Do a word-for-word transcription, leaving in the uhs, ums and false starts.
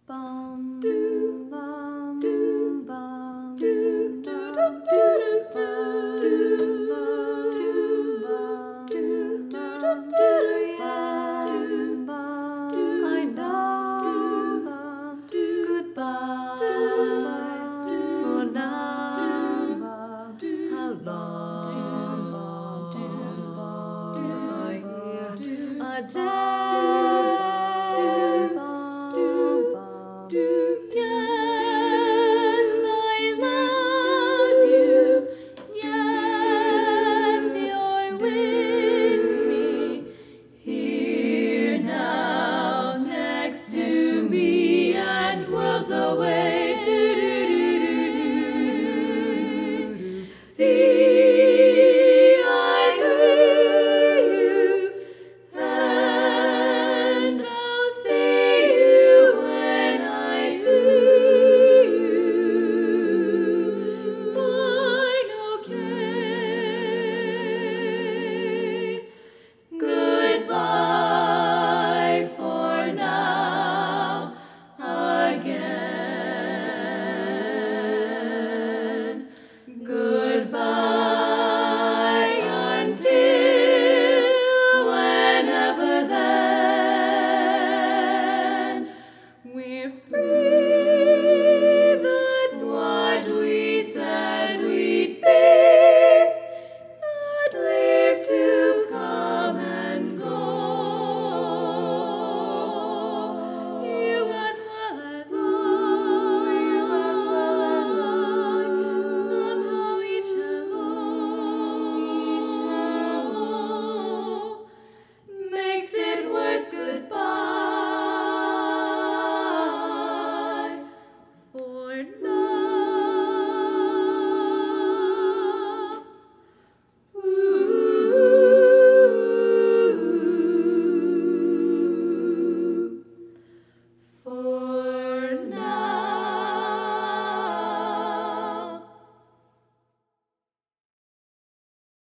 Bum, do, bum, do, bum, do, do, bum, do, do, bum, do, bum, do, do, bum, do, bum, yes, bum, I know, bum, goodbye for now, bum, how long, bum, bum, I hear a day, bum, bum, yes, I love you, yes, you're with me, here now, next to me, and worlds away.